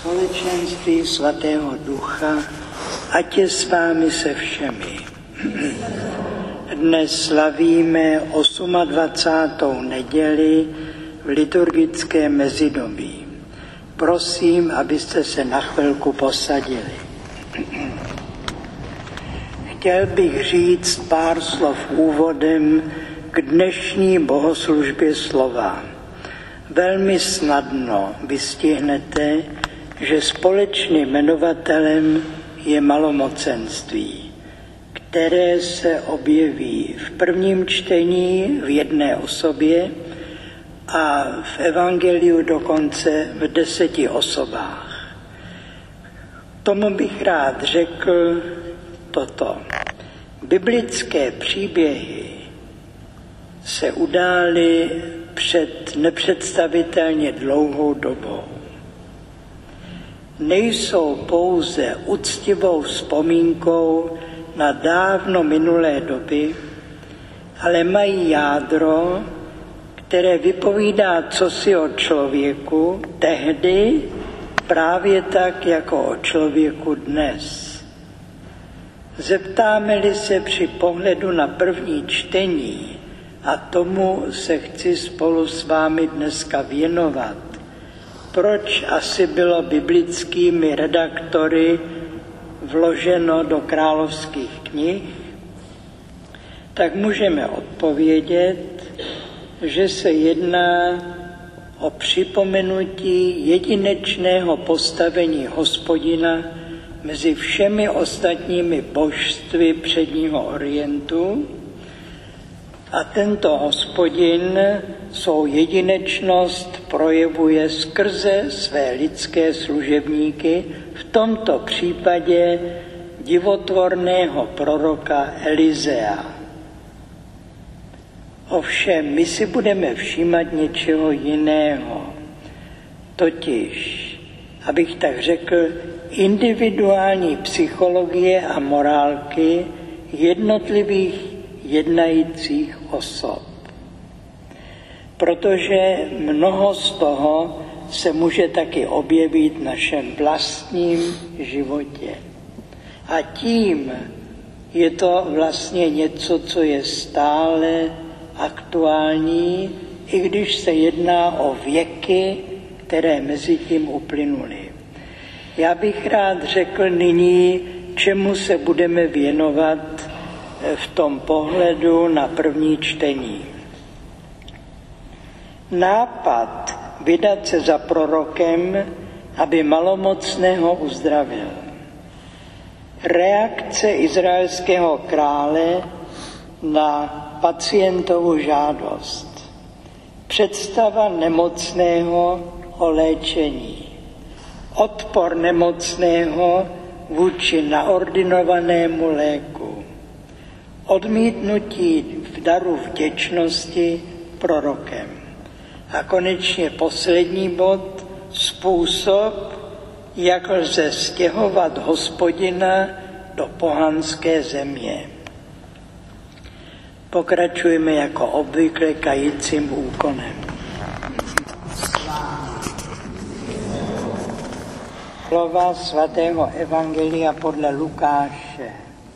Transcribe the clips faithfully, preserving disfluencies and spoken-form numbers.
Společenství svatého Ducha, ať je s vámi se všemi. Dnes slavíme dvacátou osmou neděli v liturgickém mezidobí. Prosím, abyste se na chvilku posadili. Chtěl bych říct pár slov úvodem k dnešní bohoslužbě slova. Velmi snadno vystihnete, že společným jmenovatelem je malomocenství, které se objeví v prvním čtení v jedné osobě a v evangeliu dokonce v deseti osobách. Tomu bych rád řekl toto. Biblické příběhy se udály před nepředstavitelně dlouhou dobou. Nejsou pouze uctivou vzpomínkou na dávno minulé doby, ale mají jádro, které vypovídá cosi o člověku tehdy, právě tak jako o člověku dnes. Zeptáme-li se při pohledu na první čtení, a tomu se chci spolu s vámi dneska věnovat, proč asi bylo biblickými redaktory vloženo do královských knih, tak můžeme odpovědět, že se jedná o připomenutí jedinečného postavení Hospodina mezi všemi ostatními božstvy předního orientu, a tento Hospodin svou jedinečnost projevuje skrze své lidské služebníky, v tomto případě divotvorného proroka Elizea. Ovšem, my si budeme všímat něčeho jiného, totiž, abych tak řekl, individuální psychologie a morálky jednotlivých jednajících osob. Protože mnoho z toho se může taky objevit v našem vlastním životě. A tím je to vlastně něco, co je stále aktuální, i když se jedná o věky, které mezi tím uplynuly. Já bych rád řekl nyní, čemu se budeme věnovat v tom pohledu na první čtení. Nápad vydat se za prorokem, aby malomocného uzdravil. Reakce izraelského krále na pacientovu žádost. Představa nemocného o léčení. Odpor nemocného vůči naordinovanému léku. Odmítnutí v daru vděčnosti prorokem. A konečně poslední bod, způsob, jak lze stěhovat Hospodina do pohanské země. Pokračujeme jako obvykle kajícím úkonem. Slova svatého evangelia podle Lukáše.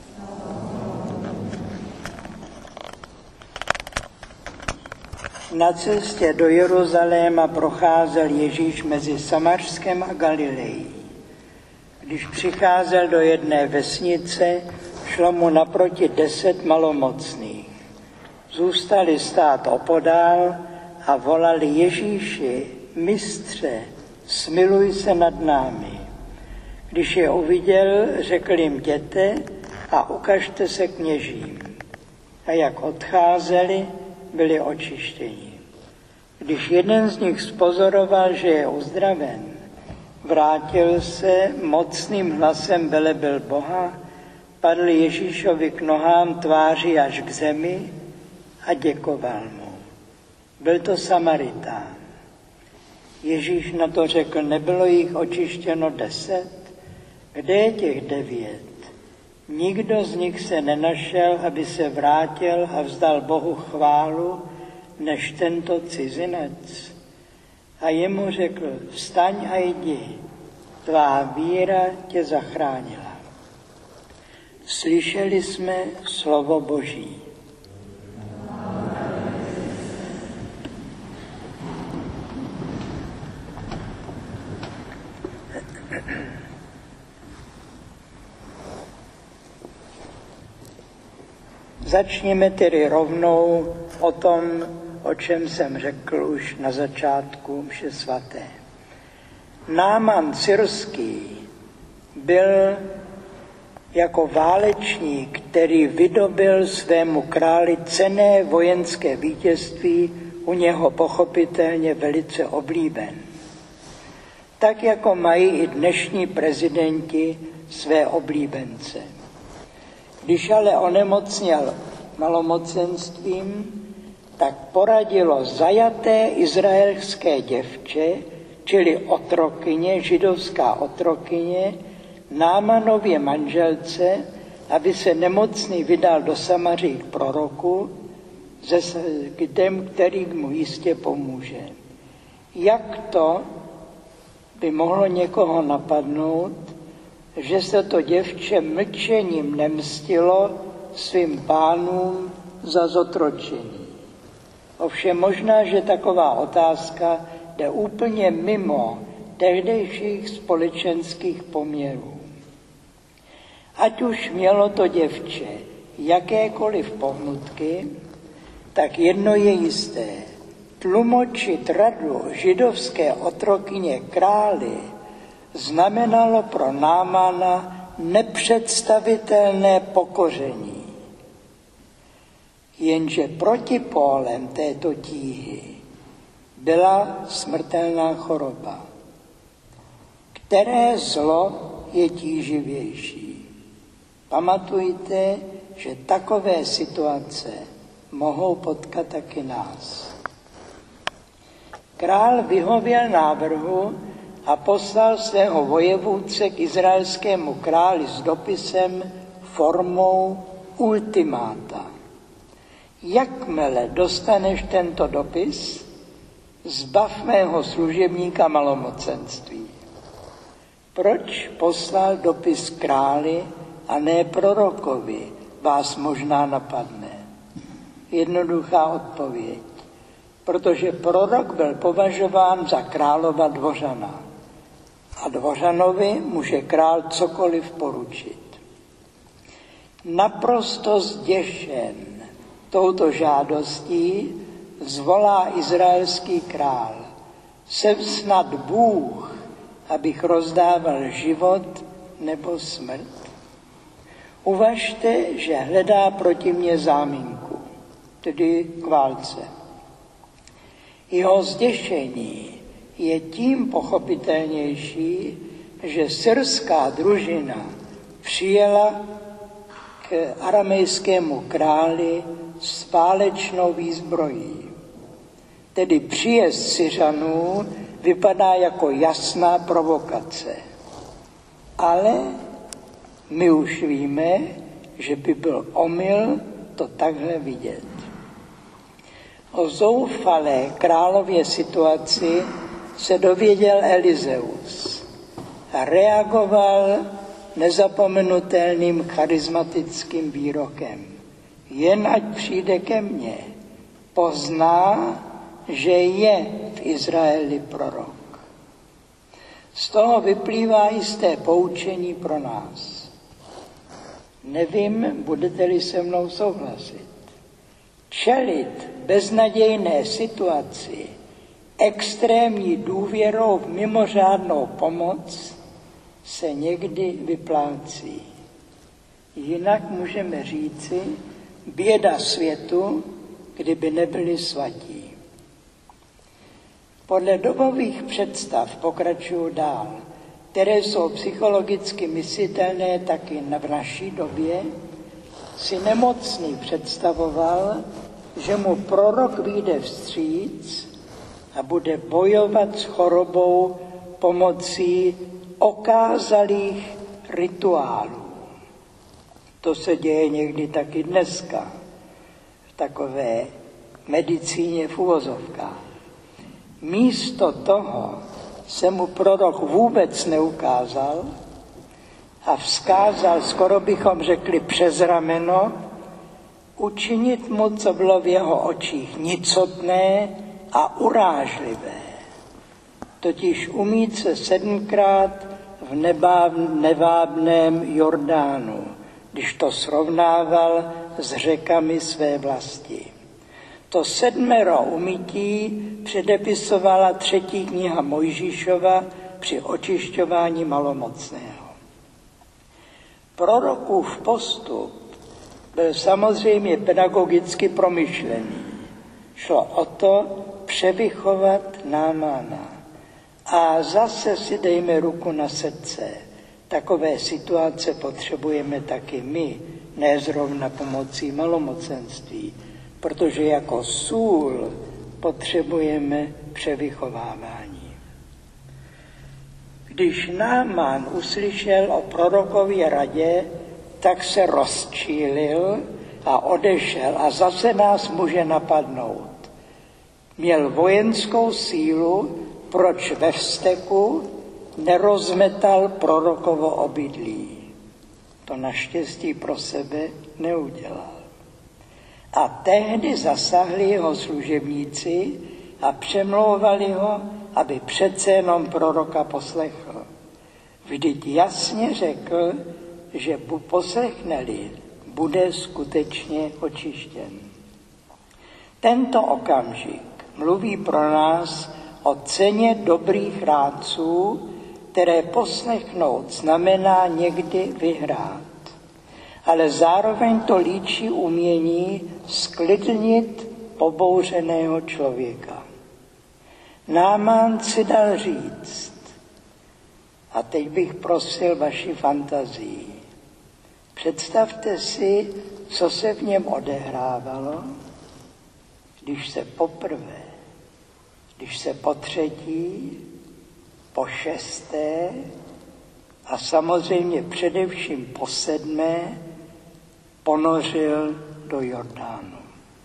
Na cestě do Jeruzaléma procházel Ježíš mezi Samařskem a Galilejí. Když přicházel do jedné vesnice, šlo mu naproti deset malomocných. Zůstali stát opodál a volali: Ježíši, mistře, smiluj se nad námi. Když je uviděl, řekl jim: jděte a ukažte se kněžím. A jak odcházeli, byli očištěni. Když jeden z nich spozoroval, že je uzdraven, vrátil se, mocným hlasem velebil Boha, padl Ježíšovi k nohám tváří až k zemi a děkoval mu. Byl to Samaritán. Ježíš na to řekl: nebylo jich očištěno deset? Kde je těch devět? Nikdo z nich se nenašel, aby se vrátil a vzdal Bohu chválu, než tento cizinec. A jemu řekl: vstaň a jdi, tvá víra tě zachránila. Slyšeli jsme slovo Boží. Začněme tedy rovnou o tom, o čem jsem řekl už na začátku mše svaté. Náman syrský byl jako válečník, který vydobyl svému králi cenné vojenské vítězství, u něho pochopitelně velice oblíben. Tak jako mají i dnešní prezidenti své oblíbence. Když ale onemocněl malomocenstvím, tak poradilo zajaté izraelské děvče, čili otrokyně, židovská otrokyně, Námanově manželce, aby se nemocný vydal do Samaří k proroku, k těm, který mu jistě pomůže. Jak to by mohlo někoho napadnout, že se to děvče mlčením nemstilo svým pánům za zotročení. Ovšem možná, že taková otázka jde úplně mimo tehdejších společenských poměrů. Ať už mělo to děvče jakékoliv pohnutky, tak jedno je jisté. Tlumočit radu židovské otrokyně králi znamenalo pro Námana nepředstavitelné pokoření. Jenže protipólem této tíhy byla smrtelná choroba. Které zlo je tíživější? Pamatujte, že takové situace mohou potkat taky nás. Král vyhověl návrhu a poslal svého vojevůdce k izraelskému králi s dopisem formou ultimáta. Jakmile dostaneš tento dopis, zbav mého služebníka malomocenství. Proč poslal dopis králi a ne prorokovi, vás možná napadne. Jednoduchá odpověď. Protože prorok byl považován za králova dvořana. A dvořanovi může král cokoliv poručit. Naprosto zděšen touto žádostí zvolá izraelský král. Jsem snad Bůh, abych rozdával život nebo smrt. Uvažte, že hledá proti mně záminku, tedy k válce. Jeho zděšení je tím pochopitelnější, že syrská družina přijela k aramejskému králi s válečnou výzbrojí. Tedy příjezd Syřanů vypadá jako jasná provokace. Ale my už víme, že by byl omyl to takhle vidět. O zoufalé králově situaci se dověděl Elizeus a reagoval nezapomenutelným charismatickým výrokem. Jen ať přijde ke mně, pozná, že je v Izraeli prorok. Z toho vyplývá jisté poučení pro nás. Nevím, budete-li se mnou souhlasit. Čelit beznadějné situaci extrémní důvěrou v mimořádnou pomoc se někdy vyplácí. Jinak můžeme říci, běda světu, kdyby nebyli svatí. Podle dobových představ pokračuju dál, které jsou psychologicky myslitelné taky v naší době, si nemocný představoval, že mu prorok vyjde vstříc a bude bojovat s chorobou pomocí okázalých rituálů. To se děje někdy taky dneska, v takové medicíně v uvozovkách. Místo toho se mu prorok vůbec neukázal a vzkázal, skoro bychom řekli přes rameno, učinit mu, co bylo v jeho očích nicotné a urážlivé. Totiž umýt se sedmkrát v nebáv, nevábném Jordánu, když to srovnával s řekami své vlasti. To sedmero umytí předepisovala třetí kniha Mojžíšova při očišťování malomocného. Prorokův postup byl samozřejmě pedagogicky promyšlený. Šlo o to převychovat Námana. A zase si dejme ruku na srdce. Takové situace potřebujeme taky my, ne zrovna pomocí malomocenství, protože jako sůl potřebujeme převychovávání. Když Náman uslyšel o prorokově radě, tak se rozčílil a odešel a zase nás může napadnout. Měl vojenskou sílu, proč ve vzteku nerozmetal prorokovo obydlí. To naštěstí pro sebe neudělal. A tehdy zasahli jeho služebníci a přemlouvali ho, aby přece jenom proroka poslechl. Vždyť jasně řekl, že poslechne-li, bude skutečně očištěn. Tento okamžik mluví pro nás o ceně dobrých rádců, které poslechnout znamená někdy vyhrát. Ale zároveň to líčí umění sklidnit pobouřeného člověka. Náman si dal říct, a teď bych prosil vaši fantazii. Představte si, co se v něm odehrávalo, když se poprvé, když se po třetí, po šesté a samozřejmě především po sedmé ponořil do Jordánu.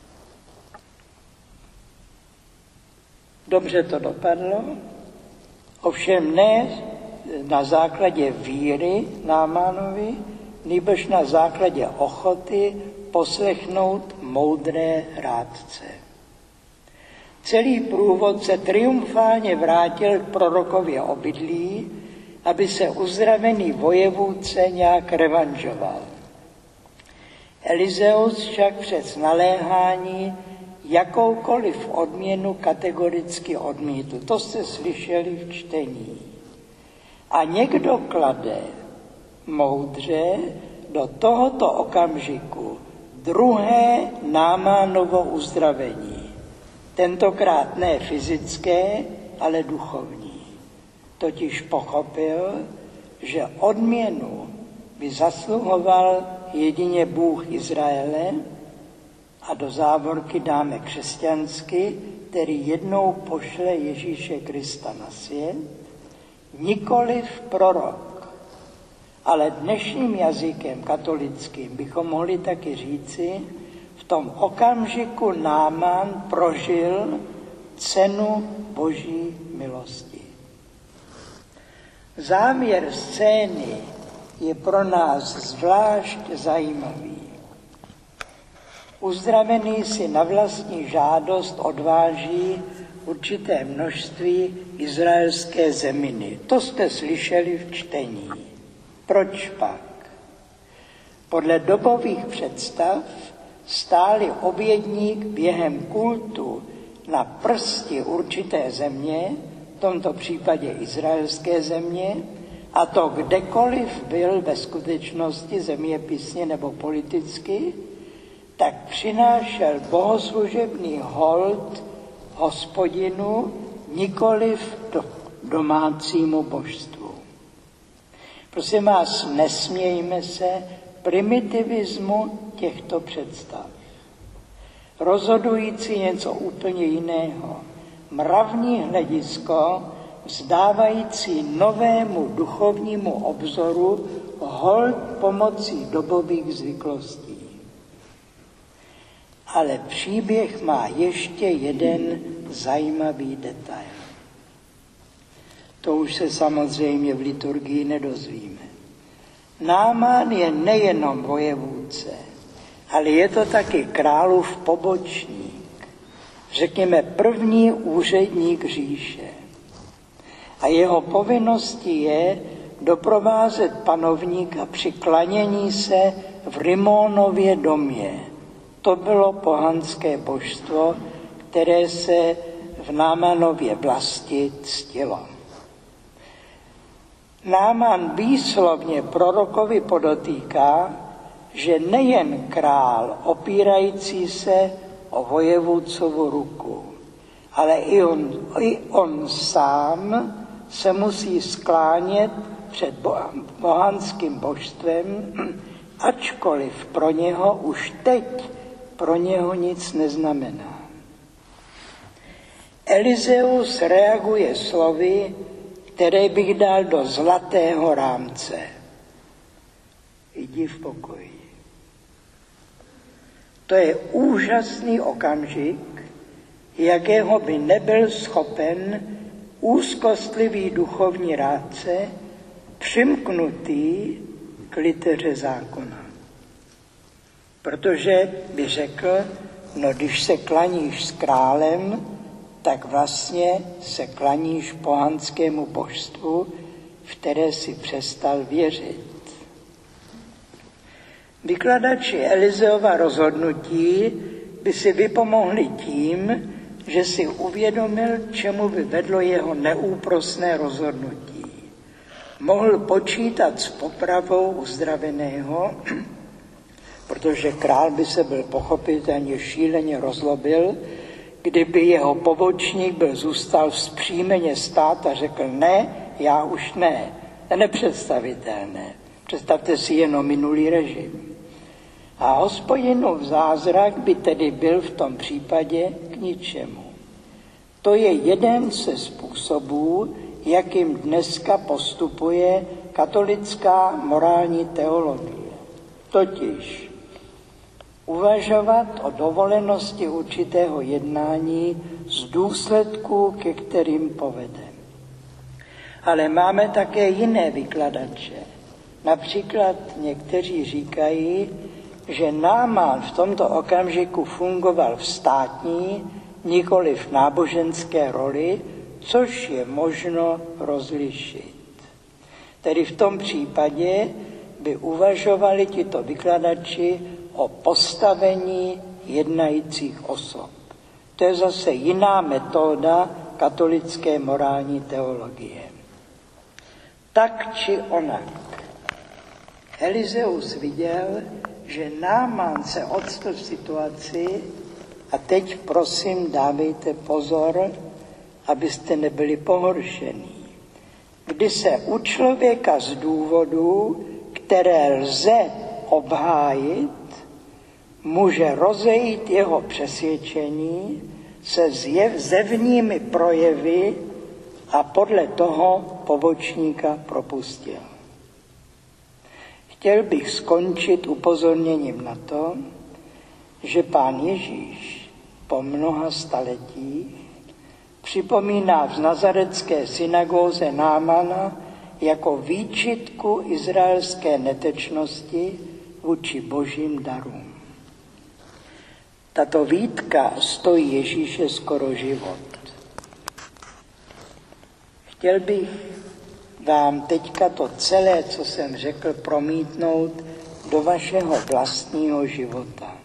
Dobře to dopadlo, ovšem ne na základě víry Námanovi, nýbrž na základě ochoty poslechnout moudré rádce. Celý průvod se triumfálně vrátil k prorokově obydlí, aby se uzdravený vojevůdce nějak revanžoval. Elizeus však přes naléhání jakoukoliv odměnu kategoricky odmítl. To jste slyšeli v čtení. A někdo klade moudře do tohoto okamžiku druhé Námanovo uzdravení. Tentokrát ne fyzické, ale duchovní. Totiž pochopil, že odměnu by zasluhoval jedině Bůh Izraele, a do závorky dáme křesťansky, který jednou pošle Ježíše Krista na svět, nikoliv prorok, ale dnešním jazykem katolickým bychom mohli taky říci, v tom okamžiku Náman prožil cenu Boží milosti. Závěr scény je pro nás zvlášť zajímavý. Uzdravený si na vlastní žádost odváží určité množství izraelské zeminy. To jste slyšeli v čtení. Proč pak? Podle dobových představ stáli obědník během kultu na prsti určité země, v tomto případě izraelské země, a to kdekoliv byl ve skutečnosti zeměpisně nebo politicky, tak přinášel bohoslužebný hold Hospodinu, nikoliv do domácímu božstvu. Prosím vás, nesmějme se primitivismu těchto představ. Rozhodující něco úplně jiného. Mravní hledisko vzdávající novému duchovnímu obzoru hold pomocí dobových zvyklostí. Ale příběh má ještě jeden zajímavý detail. To už se samozřejmě v liturgii nedozvíme. Námán je nejenom vojevůdce, ale je to taky králův pobočník, řekněme první úředník říše. A jeho povinností je doprovázet panovníka při klanění se v Rimónově domě. To bylo pohanské božstvo, které se v Námanově vlasti ctilo. Náman výslovně prorokovi podotýká, že nejen král opírající se o vojevůdcovu ruku, ale i on, i on sám se musí sklánět před pohanským božstvem, ačkoliv pro něho už teď pro něho nic neznamená. Elizeus reaguje slovy, které bych dal do zlatého rámce. Jdi v pokoji. To je úžasný okamžik, jakého by nebyl schopen úzkostlivý duchovní rádce přimknutý k liteře zákona. Protože by řekl, no když se klaníš s králem, tak vlastně se klaníš pohanskému božstvu, v které si přestal věřit. Vykladači Elizeova rozhodnutí by si vypomohli tím, že si uvědomil, čemu by vedlo jeho neúprosné rozhodnutí. Mohl počítat s popravou uzdraveného, protože král by se byl pochopitelně šíleně rozlobil, kdyby jeho pobočník byl zůstal vzpřímeně stát a řekl ne, já už ne. To je nepředstavitelné. Představte si jenom minulý režim. A Hospodinův zázrak by tedy byl v tom případě k ničemu. To je jeden ze způsobů, jakým dneska postupuje katolická morální teologie. Totiž uvažovat o dovolenosti určitého jednání z důsledků, ke kterým povede. Ale máme také jiné vykladače. Například někteří říkají, že Náman v tomto okamžiku fungoval v státní, nikoli v náboženské roli, což je možno rozlišit. Tedy v tom případě by uvažovali tito vykladači o postavení jednajících osob. To je zase jiná metoda katolické morální teologie. Tak či onak. Elizeus viděl, že Náman se octl v situaci, a teď prosím dávejte pozor, abyste nebyli pohoršení, kdy se u člověka z důvodů, které lze obhájit, může rozejít jeho přesvědčení se zjev, zevními projevy a podle toho pobočníka propustil. Chtěl bych skončit upozorněním na to, že Pán Ježíš po mnoha staletích připomíná v nazarecké synagóze Námana jako výčitku izraelské netečnosti vůči božím darům. Tato výtka stojí Ježíše skoro život. Chtěl bych vám teďka to celé, co jsem řekl, promítnout do vašeho vlastního života.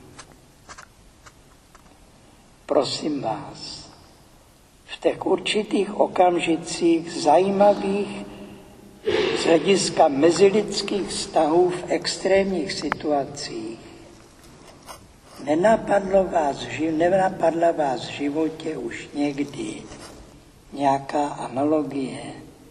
Prosím vás, v těch určitých okamžicích zajímavých z hlediska mezilidských vztahů v extrémních situacích nenapadlo vás, nenapadla vás v životě už někdy nějaká analogie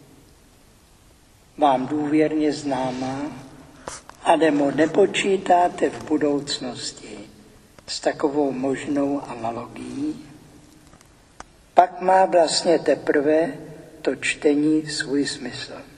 vám důvěrně známá, anebo nepočítáte v budoucnosti s takovou možnou analogií, pak má vlastně teprve to čtení svůj smysl.